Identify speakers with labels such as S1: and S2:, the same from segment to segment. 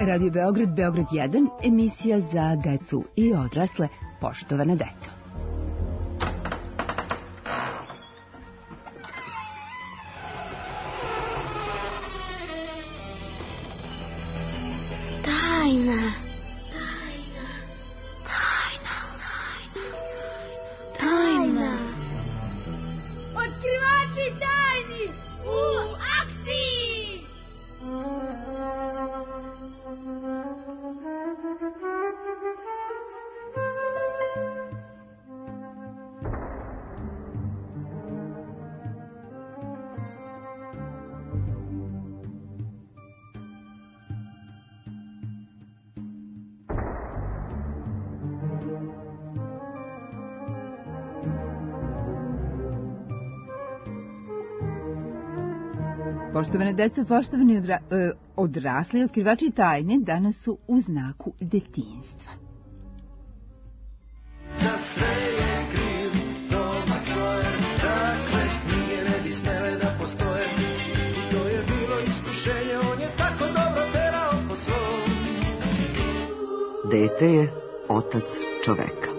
S1: Radio Beograd, Beograd 1, emisija za decu i odrasle, poštovana deco.
S2: Tajna. Otkrivači tajni u akciji!
S1: Poštovane deco, poštovani odrasli, otkrivači tajne danas su u znaku detinjstva.
S3: Za sve je kriv Toma Sawyer, takve knjige ne bi smele da postoje. To je bilo iskušenje, on je tako dobro terao po svom.
S4: Dete je otac čoveka.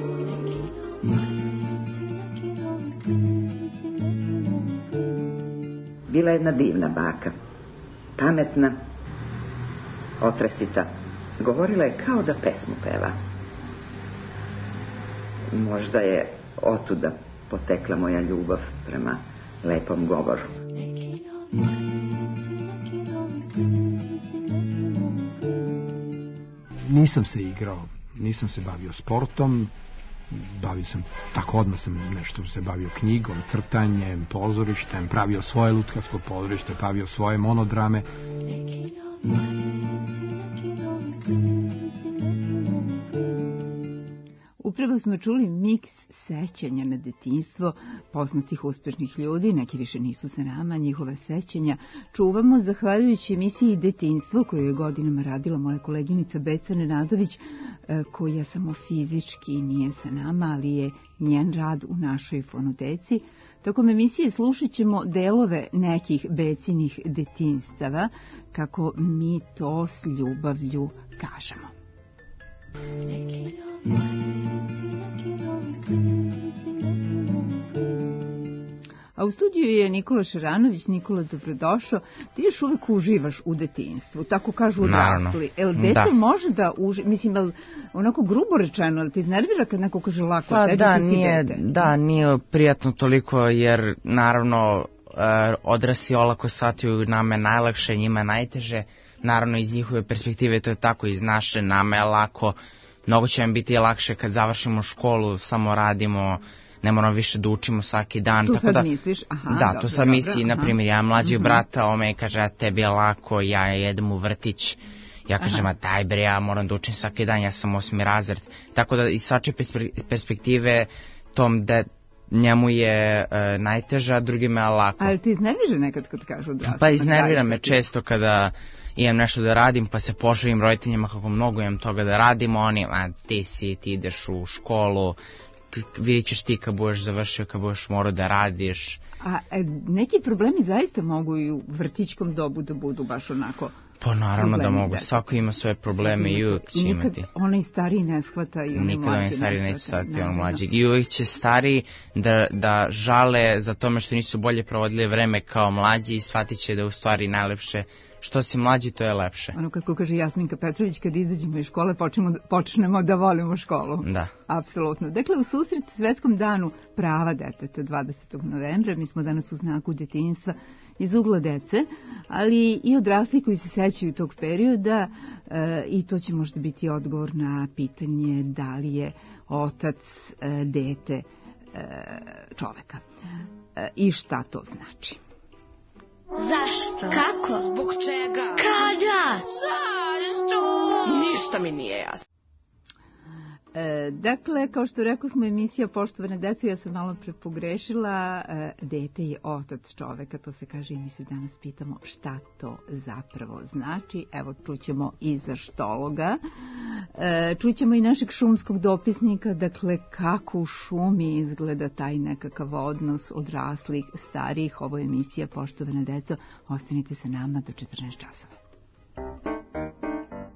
S5: Bila jedna divna baka, pametna, otresita. Govorila je kao da pesmu peva. Možda je otuda potekla moja ljubav prema lepom govoru.
S6: Nisam se igrao, nisam se bavio sportom, bavio sam, tako odmah sam nešto se bavio knjigom, crtanjem, pozorištem, pravio svoje lutkarsko pozorište, pravio svoje monodrame.
S1: Upravo smo čuli miks sećanja na detinjstvo poznatih uspešnih ljudi, neki više nisu sa nama, njihova sećanja čuvamo zahvaljujući emisiji Detinjstvo koju je godinama radila moja koleginica Beca Nenadović, koja samo fizički nije sa nama, ali je njen rad u našoj fonoteci. Tokom emisije slušat ćemo delove nekih Becinih detinjstava, kako mi to s ljubavlju kažemo. A u studiju je Nikola Šaranović. Nikola, dobrodošao. Ti još uvek uživaš u detinjstvu, tako kažu odrasli. El dete može da mislim, onako grubo rečeno, ali ti iznervira kad neko kaže lako,
S7: pa,
S1: tebi
S7: da,
S1: ti si dete?
S7: Da, nije prijatno toliko, jer naravno odrasli olako shvataju, nama je najlakše, njima je najteže. Naravno iz njihove perspektive to je tako, iz naše nama je lako. Mnogo će vam biti lakše kad završimo školu, samo radimo, ne moramo više da učimo svaki dan.
S1: Tu
S7: tako
S1: sad
S7: da,
S1: misliš? Aha,
S7: da,
S1: dobro,
S7: tu sad misli, na primjer, ja mlađeg brata, on me kaže, tebi je lako, ja jedem u vrtić. Ja kažem, daj bre, ja moram da učim svaki dan, ja sam 8. razred. Tako da iz svačije perspektive tom da njemu je najteža, drugima je lako.
S1: Ali ti iznervira nekad kad kažu odrasli?
S7: Pa iznervira me često kada imam nešto da radim, pa se poželim roditeljima kako mnogo imam toga da radimo, oni, ti ideš u školu, vidjet ćeš ti kad budeš završio, kad budeš morao da radiš.
S1: A neki problemi zaista mogu i u vrtićkom dobu da budu baš onako...
S7: Pa naravno da mogu, svako ima svoje probleme i uvijek će imati.
S1: I nikad onaj stariji ne shvata i onaj mlađi ne shvata.
S7: I mlađi. I uvijek će stariji da žale za tome što nisu bolje provodili vreme kao mlađi i shvatit će da u stvari najlepše što si mlađi, to je lepše.
S1: Ono kako kaže Jasminka Petrović, kad izađemo iz škole počnemo da volimo školu.
S7: Da.
S1: Apsolutno. Dakle, u susret Svetskom danu prava deteta 20. novembra, mi smo danas u znaku detinjstva iz ugla dece, ali i odrasli koji se sećaju tog perioda, i to će možda biti odgovor na pitanje da li je otac dete čoveka. I šta to znači?
S2: Zašto? Kako?
S8: Zbog čega?
S2: Kada?
S8: Zašto? Ništa mi nije jasno.
S1: Dakle, kao što rekao smo, emisija Poštovane deco, ja sam malo prepogrešila, dete je otac čoveka, to se kaže i mi se danas pitamo šta to zapravo znači. Evo, čućemo i zaštologa, čućemo i našeg šumskog dopisnika, dakle, kako u šumi izgleda taj nekakav odnos odraslih, starijih. Ovo je emisija Poštovane deco, ostanite sa nama do 14 časova.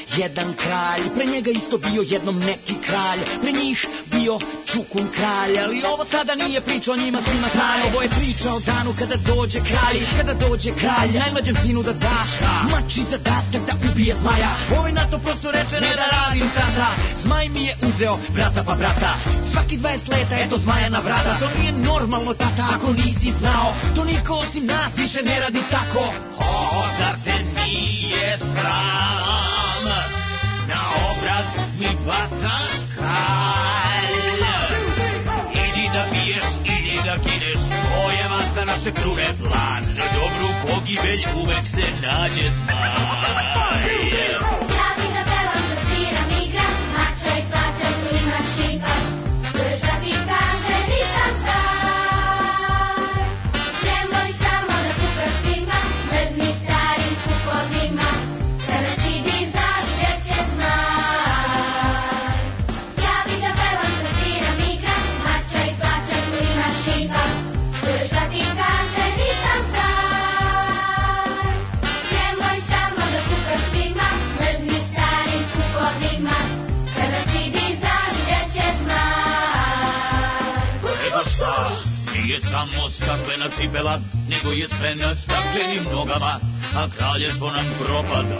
S9: jedan kralj, pre njega isto bio jednom neki kralj, pre njih bio Čukun kralj, ali ovo sada nije priča o njima svima znaju, ovo je priča o danu kada dođe kralj, najmlađem sinu da daš mači zadatak da ubije zmaja, ovaj na to prosto reče ne da radim tata, zmaj mi je uzeo brata pa brata, svaki 20 leta eto zmaja na vrata, to nije normalno tata ako nisi znao, to niko osim nas više ne radi tako. O, zar te nije sram, na obraz mi bacaš kalj, idi da piješ, idi da kineš, to je vasta naše krune plan, za dobru pogibelj uvek se nađe zmaj.
S2: Ja bi da pevam, da sviram, igram, mača i plaća, tu imaš šipak, čuješ da ti kaže nisam star. Nemoj samo da kukaš svima, mrdni starim kupovima, kada si bi znaš gde će zmaj. Ja bi da pevam, da sviram, igram, mača i plaća, tu imaš šipak, čuješ da ti kaže nisam star. Nemoj samo da kukaš svima, mrdni starim kupovima, kada si bi znaš gde će zmaj.
S9: Evo šta, nije samo staklena cipela, nego je sve na staklenim nogama, a kraljevstvo nam propada.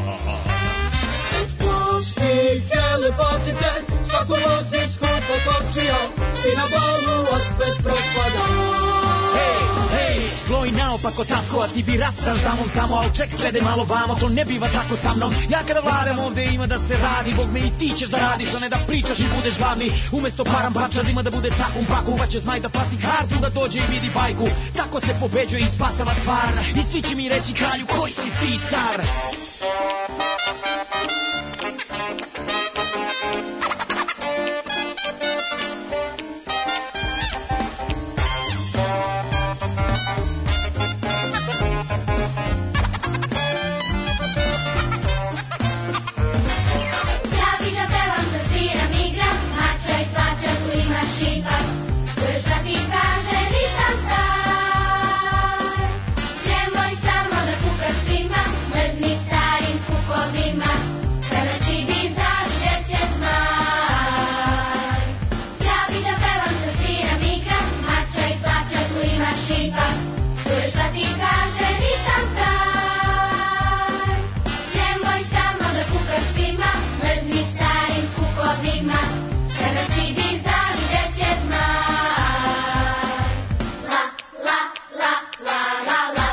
S3: Puštike, lepotice, svako vozi skupo kočio, i na balu osvet propada.
S9: Hej, zlo i naopako tako, a ti bi racaš damom samo, al ček slede malo vamo, to ne biva tako sa mnom. Ja kada vladam ovde ima da se radi, Bog me i ti ćeš da radiš, a ne da pričaš i budeš glavni. Umesto param bačad ima da bude takum paku, uvaće zmaj da plati kartu, da dođe i vidi bajku. Tako se pobeđuje i spasava stvar, i svi će mi reći kralju koji si ti car.
S2: Ja bi da pevam, da sviram, igram, mača i plaća, tu imaš šipak, čuješ da ti kaže nisam star. Nemoj samo da kukaš svima, mrdni starim kupovima, kada si bi znaš gde će zmaj. Ja bi da pevam, da sviram, igram, mača i plaća, tu imaš šipak, čuješ da ti kaže nisam star. Nemoj samo da kukaš svima, mrdni starim kupovima, kada si bi znaš gde će zmaj. La, la, la, la, la, la.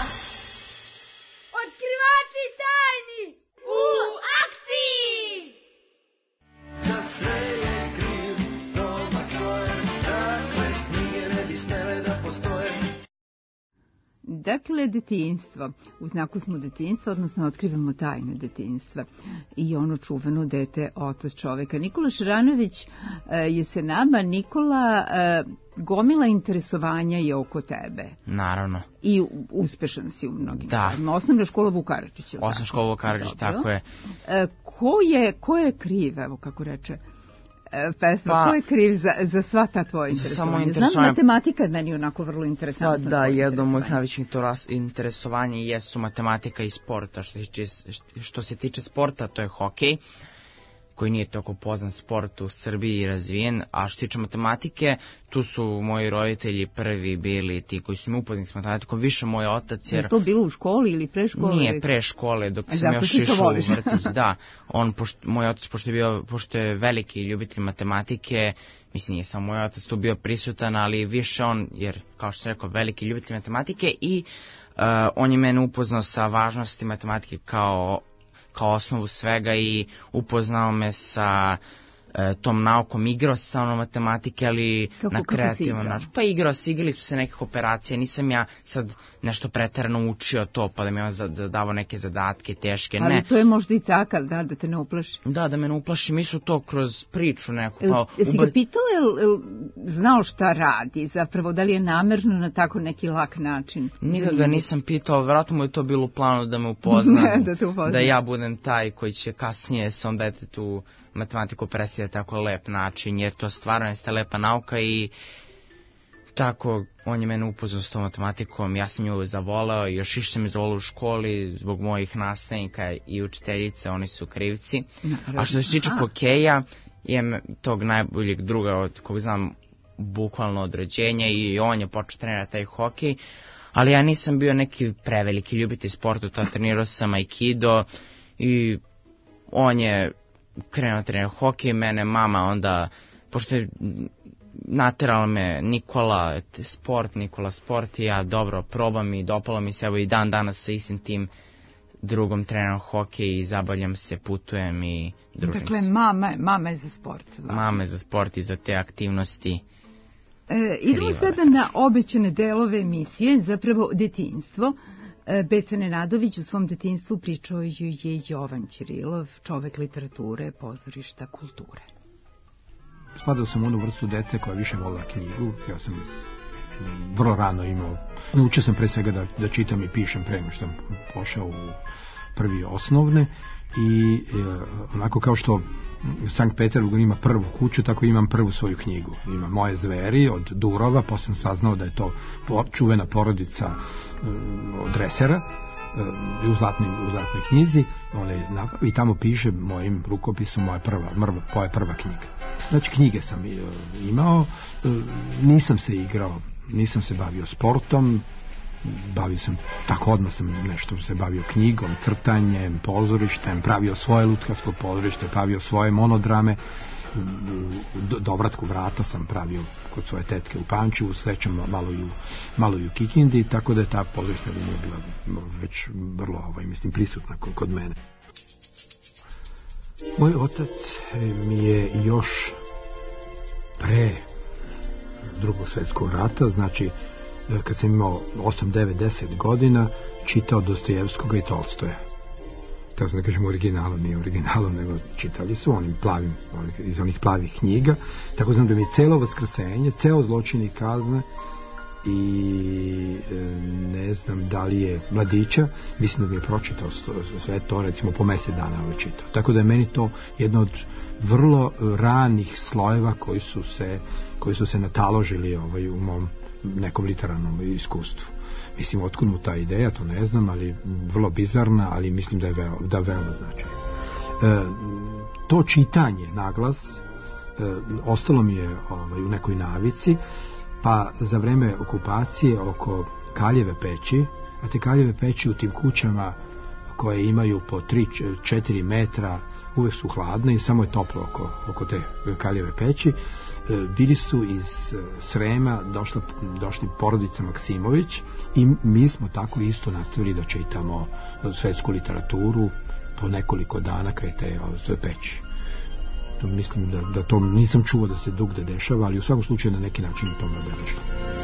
S2: Otkrivači tajni u akciji!
S3: Za sve je kriv Thomas Sawyer, takve knjige ne bi smele da postoje.
S1: Dakle, detinjstvo. U znaku smo detinjstva, odnosno otkrivamo tajne detinjstva. I ono čuveno dete, otac čoveka. Nikola Šaranović je se nama. Nikola, gomila interesovanja je oko tebe.
S7: Naravno.
S1: I uspešan si u mnogim
S7: Da.
S1: stvarima. Osnovna škola Vuk Karadžić.
S7: Osnovna škola Vuk Karadžić, tako je.
S1: Ko je kriv, evo kako reče pesma,
S7: Pa-
S1: ko je kriv za sva ta tvoja interesovanja? Znam,
S7: interesovanja-
S1: matematika je meni onako vrlo interesantna.
S7: Da,
S1: tvoje
S7: jedno od mojih
S1: interesovanje.
S7: najvećih interesovanja jesu matematika i sport. A što se tiče sporta, to je hokej, koji nije toliko poznan sport u Srbiji i razvijen, a što tiče matematike, tu su moji roditelji prvi bili ti koji su mi upoznali s matematikom, više moj otac, jer
S1: Je to bilo u školi ili pre škole?
S7: nije pre škole, dok sam
S1: zato
S7: još
S1: ti to
S7: išao u
S1: voliš.
S7: vrtić, da. Moj otac, pošto je veliki ljubitelj matematike, mislim nije samo moj otac tu bio prisutan, ali više on, jer kao što sam rekao, veliki ljubitelj matematike i on je mene upoznao sa važnosti matematike kao osnovu svega i upoznao me sa tom naukom, igrao se sa mnom matematike, ali na kreativan način. Pa igrali smo se nekih operacija, nisam ja sad nešto preterano učio to, pa da mi on davao neke zadatke teške, ne.
S1: Ali to je možda i cakal, da te ne uplaši.
S7: Da me ne uplaši, mi su to kroz priču neku.
S1: Jesi ga pitao, jel znao šta radi, zapravo, da li je namerno na tako neki lak način?
S7: Nikada ga nisam pitao, vjerojatno mu je to bilo u planu da me upozna, da ja budem taj koji će kasnije svom detetu matematiku predstavlja tako lep način, jer to stvarno jeste lepa nauka i tako, on je mene upoznao s tom matematikom, ja sam nju zavoleo, još više sam je zavoleo u školi zbog mojih nastavnika i učiteljice, oni su krivci. A što se tiče hokeja, imam tog najboljeg druga od kog znam bukvalno od rođenja i on je počeo trenirati taj hokej, ali ja nisam bio neki preveliki ljubitelj sporta, to trenirao sam aikido i on je krenuo trenirati hokej, mene mama onda, pošto je naterala me Nikola sport i ja dobro probam i dopalo mi se, evo i dan danas sa istim tim drugom trenerom hokej i zabavljam se, putujem i družim se.
S1: Dakle, mama je za sport.
S7: Mama je za sport i za te aktivnosti.
S1: Idemo sada na obećane delove emisije, zapravo detinjstvo. Beca Nenadović u svom detinjstvu pričao je Jovan Ćirilov, čovek literature, pozorišta, kulture.
S6: Spadao sam u onu vrstu dece koja više volila knjigu. Ja sam vrlo rano imao, naučio sam pre svega da čitam i pišem pre nego što sam pošao u prvi osnovne i onako kao što Sankt Peterburg ima prvu kuću, tako imam prvu svoju knjigu. Ima Moje zveri od Durova, posle sam saznao da je to čuvena porodica od Dresera u zlatnoj knjizi, i tamo piše mojim rukopisom moja prva knjiga. Znači, knjige sam imao, nisam se igrao, nisam se bavio sportom, bavio sam, tako odmah sam nešto se bavio knjigom, crtanjem, pozorištem, pravio svoje lutkarsko pozorište, pravio svoje monodrame, Dovratku vrata sam pravio kod svoje tetke u Pančevu, srećem malo i u Kikindi, tako da je ta pozorišna linija bila već vrlo prisutna kod mene. Moj otac mi je još pre Drugog svjetskog rata, znači kad sam imao 8, 9, 10 godina, čitao Dostojevskoga i Tolstoja. Tako sam da kažem originalno, nije originalno, nego čitali su iz onih plavih knjiga. Tako znam da mi je celo Vaskrsenje, ceo Zločin i kazna i ne znam da li je Mladića, mislim da mi je pročitao sve to, recimo po mesec dana čitao. Tako da je meni to jedno od vrlo ranih slojeva koji su se nataložili u mom nekom literarnom iskustvu. Mislim, otkud mu ta ideja, to ne znam, ali vrlo bizarna, ali mislim da je veoma značajna. To čitanje naglas ostalo mi je u nekoj navici, pa za vreme okupacije oko Kaljeve peći, a te Kaljeve peći u tim kućama koje imaju po 3-4 metra uvek su hladne i samo je toplo oko te Kaljeve peći. Bili su iz Srema došli porodica Maksimović i mi smo tako isto nastavili da čitamo svetsku literaturu po nekoliko dana kraj te peći. Mislim da to nisam čuo da se drugde dešava, ali u svakom slučaju na neki način u tome obeležilo.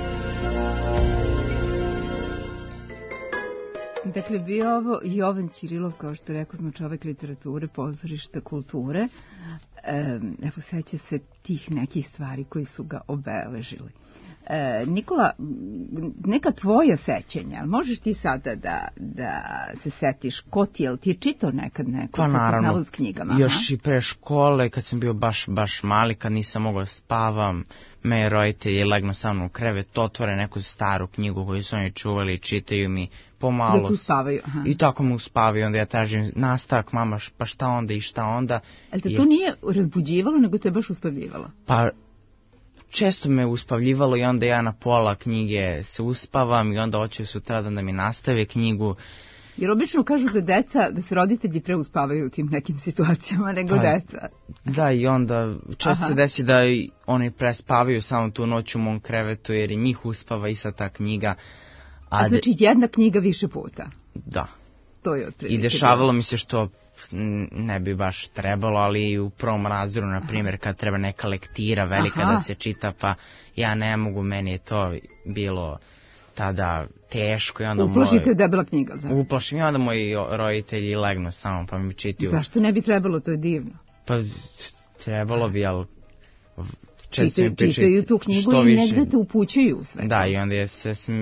S1: Dakle, bio ovo Jovan Ćirilov, kao što rekao smo, čovek literature, pozorišta, kulture. Evo, seća se tih nekih stvari koji su ga obeležili. Nikola, neka tvoja sećanja, ali možeš ti sada da se setiš ko ti, jel ti je čitao nekad neko?
S7: Pa naravno, s knjigama, još i pre škole, kad sam bio baš mali, kad nisam mogao spavam, me roditelji legnu sa mnom u krevet, otvore neku staru knjigu koju su oni čuvali i čitaju mi pomalo.
S1: Da tu spavaju, aha.
S7: I tako me uspavaju, onda ja tražim nastavak, mama, pa šta onda i šta onda.
S1: Ali te to nije razbuđivalo, nego te baš uspavljivalo? Pa
S7: često me uspavljivalo i onda ja na pola knjige se uspavam i onda hoću sutradan da mi nastave knjigu.
S1: Jer obično kažu da se roditelji preuspavaju u tim nekim situacijama nego deca.
S7: Da, i onda često se desi da oni prespavaju samo tu noć u mom krevetu jer i njih uspava i sad ta knjiga.
S1: A znači jedna knjiga više puta?
S7: Da.
S1: To je otprilike.
S7: I dešavalo mi se što ne bi baš trebalo, ali u prvom razredu, na primjer, kad treba neka lektira velika da se čita, pa ja ne mogu, meni je to bilo tada teško.
S1: Uplašite debela knjiga.
S7: Uplašim i onda moji roditelji legnu samo pa mi čitaju.
S1: Zašto ne bi trebalo, to je divno.
S7: Pa trebalo bi, ali
S1: čitaju tu knjigu i negde te upućuju sve.
S7: Da, i onda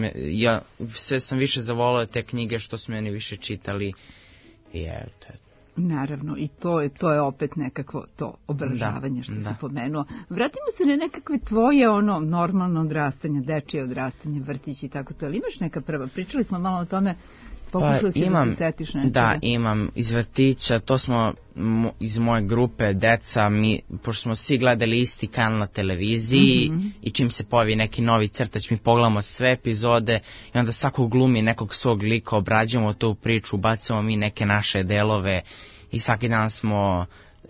S7: sve sam više zavolao te knjige što su meni više čitali i eto.
S1: Naravno, i to je opet nekakvo to obeležavanje što si pomenuo. Vratimo se na nekakve tvoje normalno odrastanje, dečije odrastanje, vrtić i tako to. Ali imaš neka prva? Pričali smo malo o tome, pokušali si da se setiš nečega.
S7: Da, imam iz vrtića, to smo iz moje grupe deca, pošto smo svi gledali isti kanal na televiziji i čim se pojavi neki novi crtač, mi pogledamo sve epizode i onda svako glumi nekog svog lika, obrađujemo tu priču, ubacujemo mi neke naše delove i svaki dan smo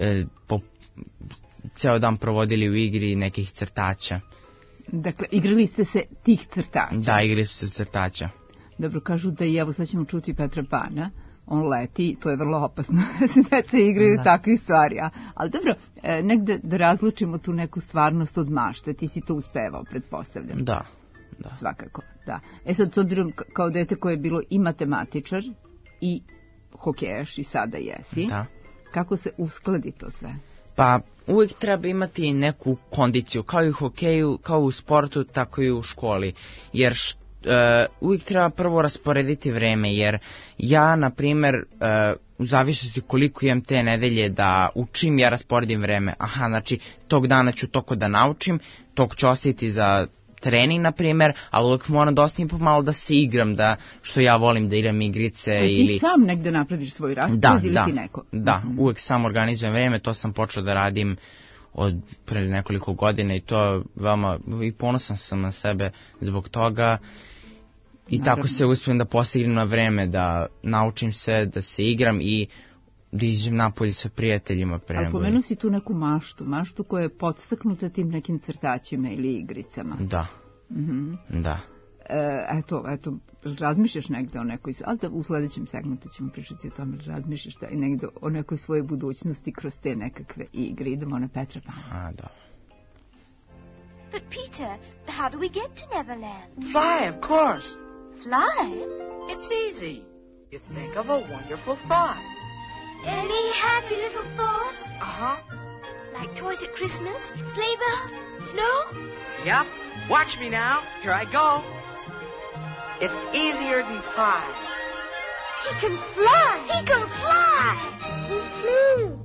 S7: ceo dan provodili u igri nekih crtača.
S1: Dakle, igrali ste se tih crtača?
S7: Da, igrali smo se crtača.
S1: Dobro, kažu da i evo sad ćemo čuti Petra Pana, on leti, to je vrlo opasno da se deca igraju takvih stvari. Ali dobro, negde da razlučimo tu neku stvarnost od mašte, ti si to uspevao, pretpostavljam.
S7: Da.
S1: Svakako, da. Sad, s obzirom kao dete koje je bilo i matematičar i hokejaš i sada jesi, kako se uskladi to sve?
S7: Pa uvijek treba imati neku kondiciju, kao i u hokeju, kao u sportu, tako i u školi, jer uvijek treba prvo rasporediti vreme, jer ja, na primjer, u zavisnosti koliko imam te nedelje da učim, ja rasporedim vreme. Znači, tog dana ću toko da naučim, tog ću ostaviti za trening, na primjer, ali uvijek moram da ostavim pomalo da se igram, što ja volim da igram igrice.
S1: Ti sam negde napraviš svoj raspored ili ti neko?
S7: Da, uvijek sam organizujem vreme, to sam počeo da radim od pre nekoliko godina i to veoma, i ponosan sam na sebe zbog toga. I tako se uspijem da postignem na vreme, da naučim se, da se igram i da iđem napolje sa prijateljima.
S1: Ali pomenuo si tu neku maštu koja je podstaknuta tim nekim crtačima ili igricama.
S7: Da, da.
S1: Eto, razmišljaš negde o nekoj, ali da u sledećem segmentu ćemo pričati o tome, razmišljaš da i negde o nekoj svojoj budućnosti kroz te nekakve igre. Idemo na Petra Pana.
S7: Da.
S2: But Peter, how do we get to Neverland?
S10: Fly, of course.
S2: Fly?
S10: It's easy. You think of a wonderful thought.
S2: Any happy little thoughts?
S10: Like
S2: toys at Christmas, sleigh bells, snow?
S10: Yep. Watch me now. Here I go. It's easier than pie.
S2: He can fly! He can fly! He flew!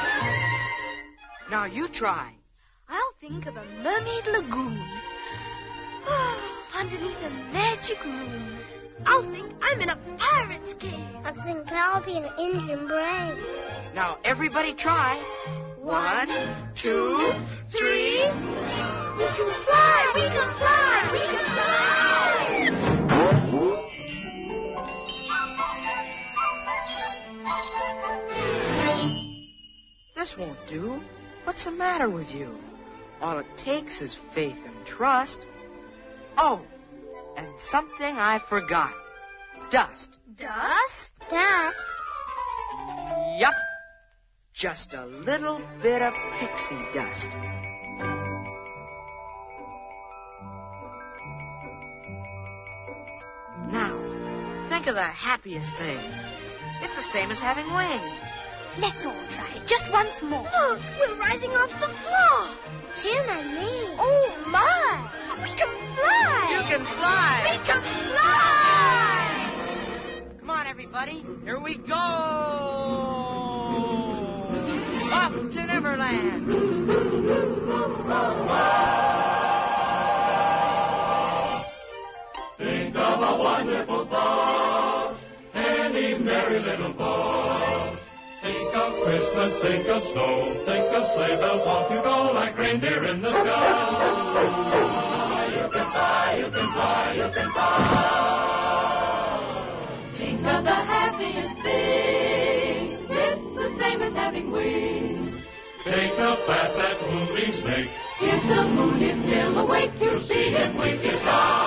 S10: Now you try.
S2: I'll think of a mermaid lagoon. Underneath a magic room. I'll think I'm in a pirate's cave.
S11: I'll think I'll be an Indian brave.
S10: Now everybody try. 1, 2, 3.
S2: We can fly! We can fly! We can fly!
S10: This won't do. What's the matter with you? All it takes is faith and trust. Oh, and something I forgot. Dust.
S2: Dust?
S11: Dust?
S10: Yup. Just a little bit of pixie dust. Now, think of the happiest things. It's the same as having wings.
S2: Let's all try it just once more. Look, we're rising off the floor.
S11: Jim and me.
S2: Oh, my. We can fly.
S10: You can fly.
S2: We can fly.
S10: Come on, everybody. Here we go. Up to Neverland.
S3: Think of a wonderful thought. Any merry little thought. Think of Christmas, think of snow, think of sleigh bells, off you go like reindeer in the sky. You can fly, you can fly, you can fly.
S12: Think of the happiest things, it's the same as having wings.
S3: Take the path that moonbeams make.
S12: If the moon is still awake, you'll see him wink his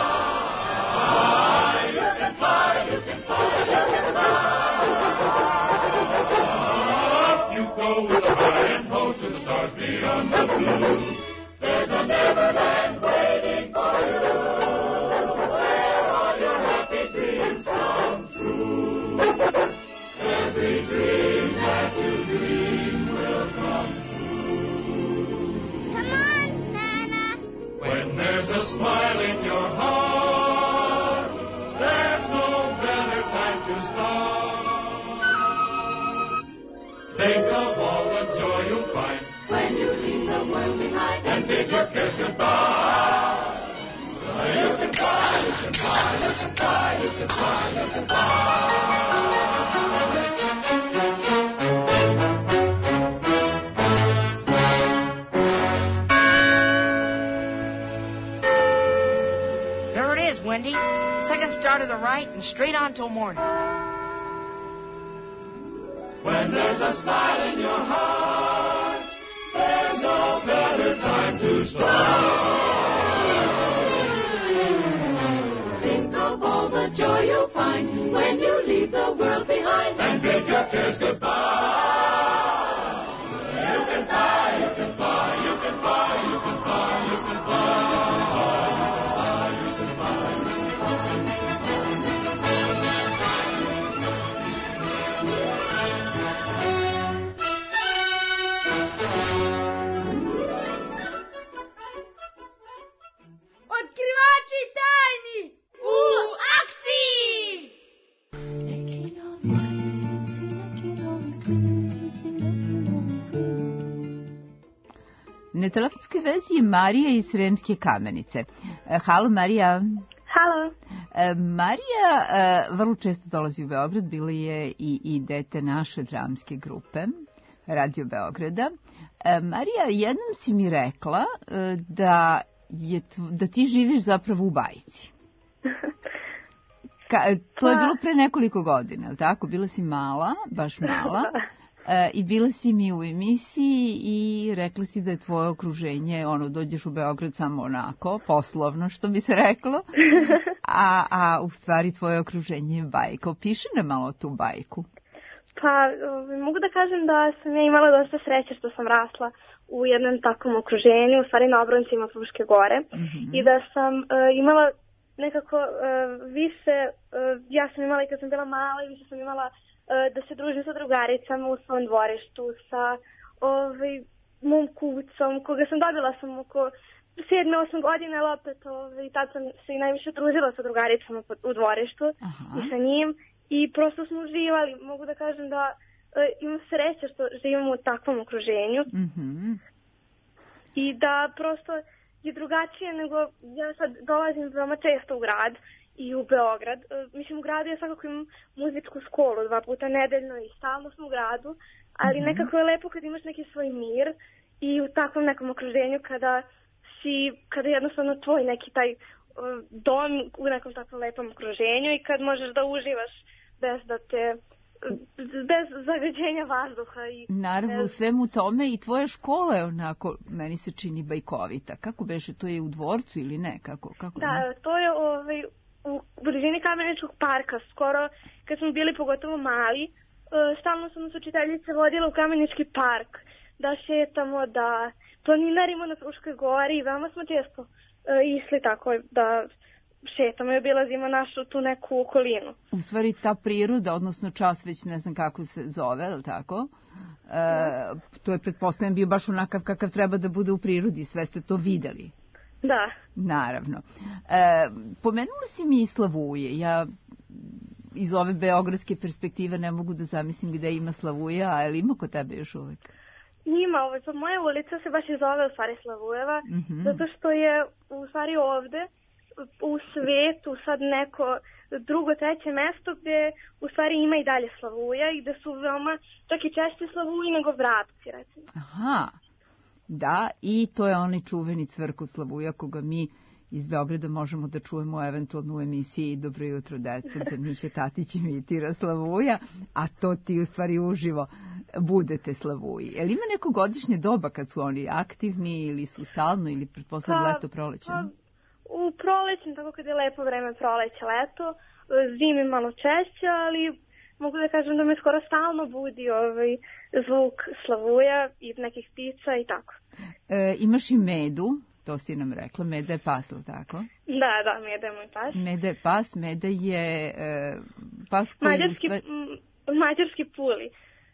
S12: eye.
S3: You can fly, you can fly, you can fly. Go with a high and ho to the stars beyond the blue. There's a Neverland waiting for you, where all your happy dreams come true. Every dream that you dream will come true.
S11: Come on, Nana.
S3: When there's a smile in your heart, there's no better time to start.
S10: Wendy. Second star to the right and straight on till morning.
S3: When there's a smile in your heart, there's no better time to start.
S12: Think of all the joy you'll find when you leave the world behind
S3: and bid your cares goodbye. You can fly, you can fly, you can fly, you can fly, you can fly.
S2: Otkrivači tajni! U akciji!
S1: Na telefonskoj vezi je Marija iz Sremske Kamenice. Halo, Marija.
S13: Halo.
S1: Marija vrlo često dolazi u Beograd, bila je i dete naše dramske grupe, Radio Beograda. Marija, jednom si mi rekla da ti živiš zapravo u bajci. To je bilo pre nekoliko godina, je li tako? Bila si mala, baš mala. I bila si mi u emisiji i rekla si da je tvoje okruženje, dođeš u Beograd samo onako, poslovno, što bi se reklo, a u stvari tvoje okruženje je bajka. Opiši nam malo tu bajku.
S13: Pa, mogu da kažem da sam ja imala dosta sreće što sam rasla u jednom takvom okruženju, u stvari na obroncima Fruške gore, i da sam imala nekako više, ja sam imala i kad sam bila mala i više sam imala da se družim sa drugaricama u svom dvorištu, sa mom kucom, koga sam dobila sam oko 7-8 godina, ali opet tad sam se i najviše družila sa drugaricama u dvorištu i sa njim i prosto smo uživali. Mogu da kažem da imam sreće što živim u takvom okruženju i da prosto je drugačije nego ja sad dolazim veoma često u grad i u Beograd. Mislim, u gradu ja svakako imam muzičku školu 2 puta nedeljno i stalno sam u gradu, ali nekako je lepo kad imaš neki svoj mir i u takvom nekom okruženju kada jednostavno tvoj neki taj dom u nekom takvom lepom okruženju i kad možeš da uživaš bez zagađenja vazduha.
S1: Naravno, u svemu tome i tvoja škola je onako, meni se čini bajkovita. Kako beše, to je u dvorcu ili ne? Kako
S13: da, to je u blizini Kameničkog parka. Skoro, kad smo bili pogotovo mali, stalno sam nas učiteljice vodila u Kamenički park, da šetamo, da planinarimo na Fruškoj gori i veoma smo često išli tako da šetamo i obilazimo našu tu neku okolinu.
S1: U stvari ta priroda, odnosno čas već ne znam kako se zove, je li tako? To je pretpostavljam bio baš onakav kakav treba da bude u prirodi, sve ste to videli.
S13: Da.
S1: Naravno. Pomenula si mi i Slavuje. Ja iz ove beogradske perspektive ne mogu da zamislim gde ima Slavuja, a je li ima kod tebe još uvek?
S13: Ima, pa moja ulica se baš i zove u stvari Slavujeva, zato što je u stvari ovde u svetu sad neko drugo, treće mesto gde u stvari ima i dalje Slavuja i da su veoma čak i češće Slavuji nego Vrapci, recimo.
S1: Aha, da, i to je onaj čuveni Cvrk od Slavuja koga mi iz Beograda možemo da čujemo eventualno u emisiji Dobro jutro, deco, da Mića Tatić imitira Slavuja, a to ti u stvari uživo budete Slavuji. Je li ima neko godišnje doba kad su oni aktivni ili su stalno ili pretpostavljam leto, proleće?
S13: U prolećem, tako kad je lepo vreme proleće, leto, zimi malo češće, ali mogu da kažem da me skoro stalno budi zvuk Slavuja i nekih ptica i tako.
S1: Imaš i Medu, to si nam rekla, Meda je pas, ili tako?
S13: Da, Meda je moj pas.
S1: Meda je pas, Meda je pas koji...
S13: Mađarski puli.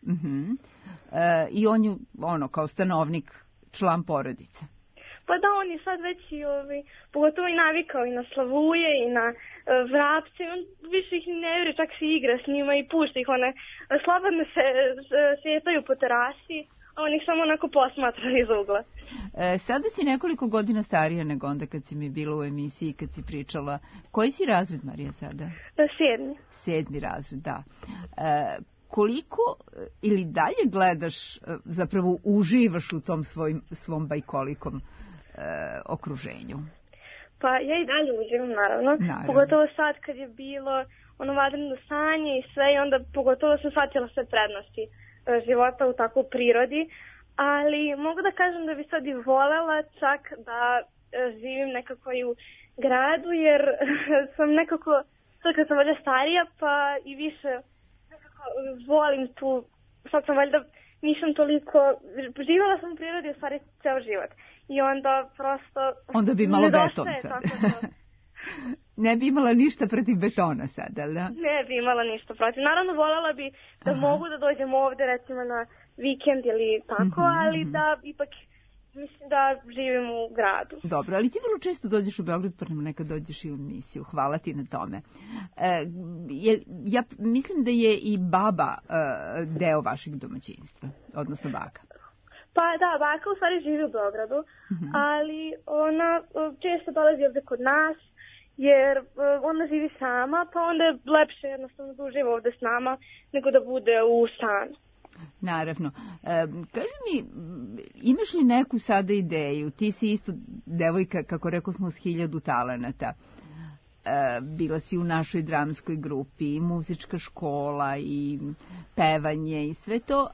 S1: I on je, kao stanovnik, član porodice.
S13: Pa da, on je sad već i, pogotovo i navikao i na Slavuje i na Vrapce, on više ih ne vjeri, čak se igra s njima i pušta ih, one slobodno se šetaju po terasi, a on ih samo onako posmatra iz ugla.
S1: Sada si nekoliko godina starija nego onda kad si mi bila u emisiji, kad si pričala. Koji si razred, Marija, sada?
S13: 7.
S1: 7. razred, da. Koliko ili dalje gledaš, zapravo uživaš u tom svom bajkolikom okruženju?
S13: Pa ja i dalje uživam, naravno. Pogotovo sad kad je bilo ono vanredno stanje i sve, i onda pogotovo sam shvatila sve prednosti života u takvoj prirodi, ali mogu da kažem da bi sad i volela čak da živim nekako i u gradu, jer sam nekako, sad kad sam valjda starija, pa i više nekako volim tu, sad sam valjda nisam toliko, živjela sam u prirodi u stvari ceo život. I onda prosto...
S1: Onda bi imalo beton sad. Ne bi imala ništa protiv betona sad, ali da?
S13: Ne bi imala ništa protiv. Naravno, voljela bi da mogu da dođem ovde, recimo na vikend ili tako, ali da ipak mislim da živim u gradu.
S1: Dobro, ali ti vrlo često dođeš u Beograd, pa nam nekad dođeš i u emisiju. Hvala ti na tome. Ja mislim da je i baba deo vašeg domaćinstva, odnosno baka.
S13: Pa da, baka u stvari živi u Beogradu, ali ona često dolazi ovde kod nas, jer ona živi sama, pa onda je lepše jednostavno da uživa ovde s nama, nego da bude u stanu.
S1: Naravno. Kaži mi, imaš li neku sada ideju? Ti si isto devojka, kako rekao smo, s 1000 talenata. Bila si u našoj dramskoj grupi, i muzička škola, i pevanje, i sve to.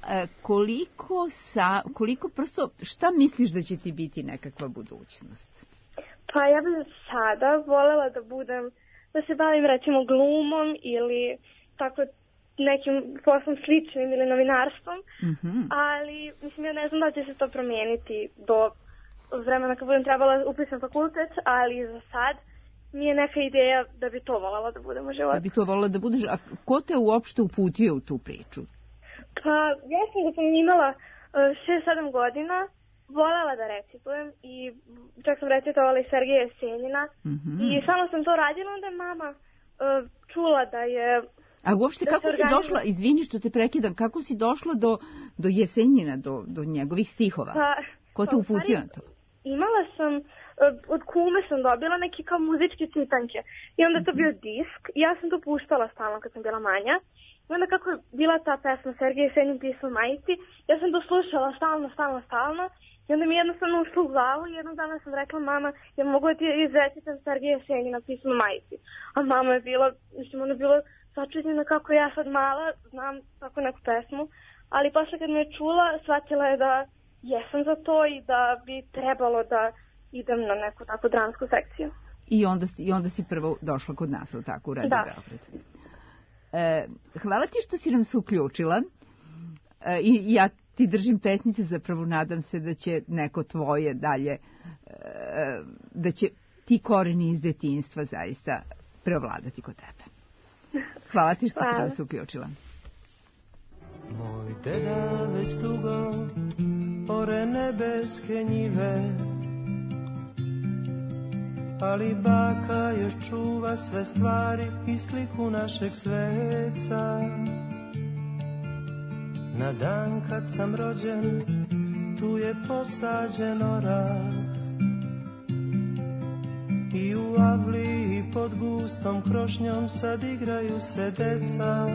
S1: Koliko prosto, šta misliš da će ti biti nekakva budućnost?
S13: Pa ja bih sada voljela da se bavim recimo glumom ili tako nekim poslom sličnim ili novinarstvom, ali mislim ja ne znam da će se to promijeniti do vremena kad budem trebala upisati fakultet, ali za sad mi je neka ideja da bi to voljela da budem u životu.
S1: Da bi to voljela da budeš, a ko te uopšte uputio u tu priču?
S13: Pa ja sam da sam imala 6-7 godina, voljela da recitujem i čak sam recitovala i Sergeja Jesenjina i samo sam to radila, onda je mama čula da je...
S1: A uopšte kako si došla, izvini što te prekidam, kako si došla do Jesenjina, do njegovih stihova? Ko te uputio na to?
S13: Imala sam, od kume sam dobila neki kao muzičke čitanke i onda je to bio disk i ja sam to puštala stalno kad sam bila manja. I onda kako je bila ta pesma Sergej Jesenjin pisao majici, ja sam to slušala stalno i onda mi jednostavno ušlo u glavu i jednog dana sam rekla mama, ja mogu da ti izrecitam Sergej Jesenjina pismo majici. A mama je bila, mislim ona je bila začuđena kako ja sad mala znam tako neku pesmu, ali posle kad me je čula shvatila je da jesam za to i da bi trebalo da idem na neku tako dramsku sekciju.
S1: I onda si prvo došla kod nas, ili tako, u Radio Beograd. Hvala ti što si nam se uključila i ja ti držim pesnice, zapravo nadam se da će neko tvoje dalje, da će ti koreni iz detinjstva zaista preovladati kod tebe. Hvala ti što si nam se uključila.
S14: Moj deda već dugo ore nebeske njive, ali baka još čuva sve stvari i sliku našeg sveca. Na dan kad sam rođen, tu je posađen orah i u avli pod gustom krošnjom sad igraju se deca.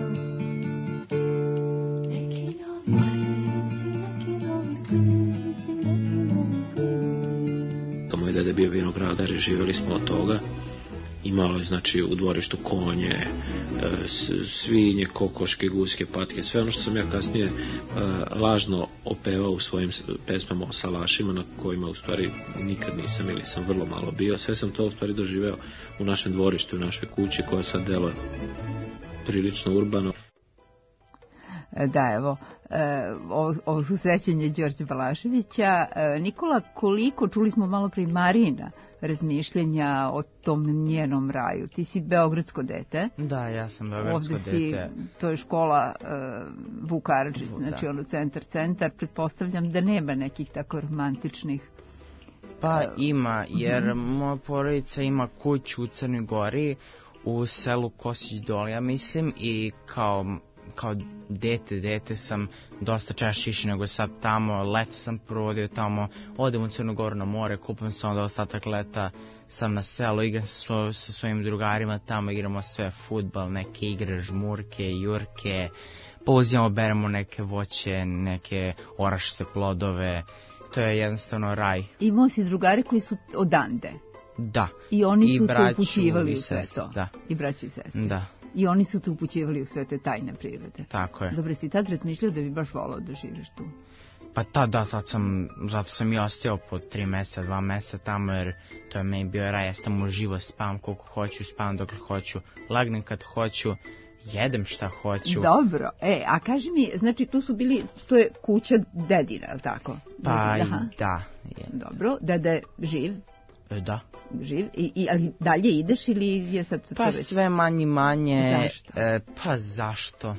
S15: Moj dede bio vinogradar i živjeli smo od toga. Imalo je znači u dvorištu konje, svinje, kokoške, guske, patke, sve ono što sam ja kasnije lažno opevao u svojim pesmama o salašima na kojima u stvari nikad nisam ili sam vrlo malo bio. Sve sam to u stvari doživeo u našem dvorištu, u našoj kući koja sad deluje prilično urbano.
S1: Da, evo, ovo su sećanje Đorđa Balaševića. Nikola, koliko, čuli smo malo pre Marina razmišljenja o tom njenom raju. Ti si beogradsko dete.
S7: Da, ja sam beogradsko dete.
S1: To je škola Vuk Karadžić, znači ono centar. Pretpostavljam da nema nekih tako romantičnih...
S7: Pa ima, jer moja porodica ima kuću u Crnoj Gori, u selu Kosić Dol, ja mislim, i kao dete sam dosta češće išao nego sad tamo, leto sam provodio tamo, odem u Crnu Goru na more, kupam se onda ostatak leta, sam na selu, igram sa svojim drugarima tamo, igramo sve fudbal, neke igre, žmurke, jurke, uzimamo, beremo neke voće, neke orašaste plodove, to je jednostavno raj.
S1: Imao si drugari koji su odande?
S7: Da.
S1: I oni su te
S7: braću
S1: upućivali
S7: i
S1: u sve
S7: sestre,
S1: to.
S7: da.
S1: I braću i sestre.
S7: Da.
S1: I oni su te upućivali u sve te tajne prirode.
S7: Tako je.
S1: Dobro, si tad razmišljao da bi baš volao da živiš tu?
S7: Pa zato sam i ostao po 3 meseca, 2 meseca tamo, jer to je meni bio raj, ja sam tamo uživo, spavam koliko hoću, spavam dok hoću, lagnem kad hoću, jedem šta hoću.
S1: Dobro, a kaži mi, znači to je kuća dedina, je li tako?
S7: Pa da. Je.
S1: Dobro, deda je živ?
S7: Da.
S1: Živ, ali dalje ideš ili je sad...
S7: Pa sve manje.
S1: Zašto?
S7: Pa zašto?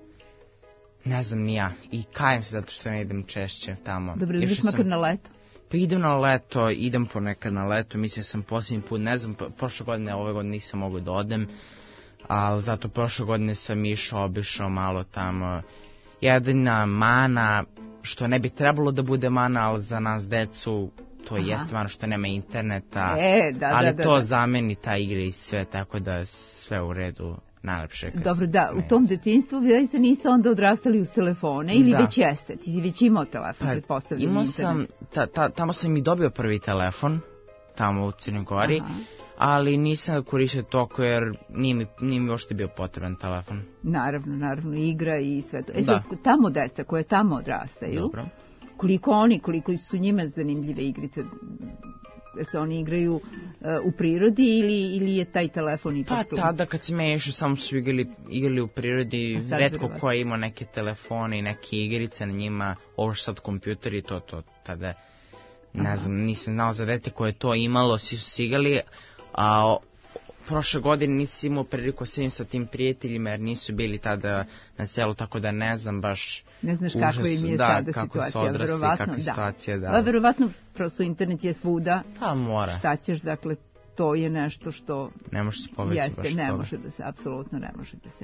S7: Ne znam ni ja. I kajem se zato što ne idem češće tamo.
S1: Dobro, ideš makar na leto?
S7: Pa idem na leto, idem ponekad na leto. Mislim sam posljednji put, ne znam, prošle godine, ove godine nisam mogao da odem. Ali zato prošle godine sam obišao malo tamo. Jedina mana, što ne bi trebalo da bude mana, ali za nas decu, to jeste mana što nema interneta. Ali to zameni ta igra i sve, tako da sve u redu. Najlepše.
S1: Dobro, da, u tom detinjstvu zaista niste onda odrastali uz telefone ili već jeste? Ti si već imao telefon, pretpostavljam.
S7: Imao sam, tamo sam i dobio prvi telefon, tamo u Crnoj Gori, ali nisam ga koristio toliko jer nije mi uopšte bio potreban telefon.
S1: Naravno, igra i sve to. Sad, tamo deca koje tamo odrastaju,
S7: dobro.
S1: Koliko su njima zanimljive igrice? Se oni igraju u prirodi ili je taj telefon ipak tu?
S7: Pa tada kad sam ja išao samo su igrali u prirodi, retko ko je imao neke telefone i neke igrice na njima, ovo što sad kompjuteri, to tada, ne znam, nisam znao za dete koje je to imalo, svi su igrali, a prošle godine nisam imao priliku sa tim prijateljima jer nisu bili tada na selu, tako da ne znam baš...
S1: Ne znaš kako im je sada situacija, verovatno. Verovatno, prosto internet je svuda.
S7: Pa mora.
S1: Šta ćeš, dakle, to je nešto što...
S7: Ne može se poveći baš toga.
S1: Ne može da se, apsolutno ne može da se.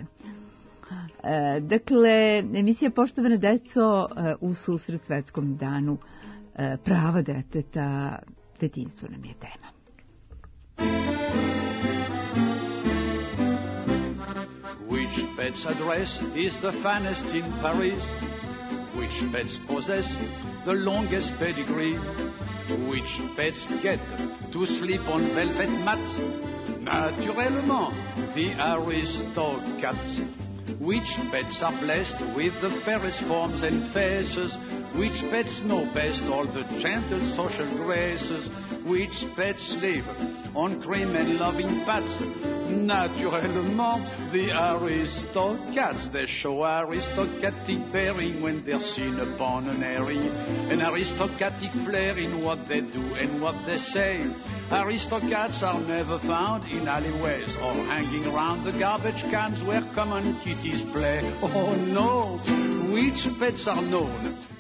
S1: Dakle, emisija Poštovane deco u susret Svetskom danu prava deteta, detinjstvo nam je tema.
S16: Which pet's address is the finest in Paris? Which pets possess the longest pedigree? Which pets get to sleep on velvet mats? Naturellement, the Aristocats. Which pets are blessed with the fairest forms and faces? Which pets know best all the gentle social graces? Which pets live on cream and loving pats? Naturellement, the Aristocats. They show aristocratic bearing when they're seen upon an airing, an aristocratic flair in what they do and what they say. Aristocats are never found in alleyways or hanging around the garbage cans where common kitties play. Oh no, which pets are known